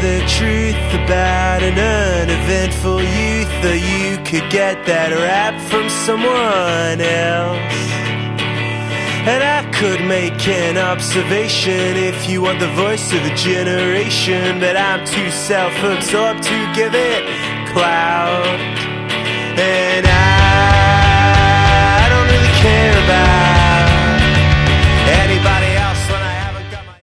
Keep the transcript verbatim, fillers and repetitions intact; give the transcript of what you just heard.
the truth about an uneventful youth, or you could get that rap from someone else. And I could make an observation if you want the voice of a generation, but I'm too self-absorbed to give it clout.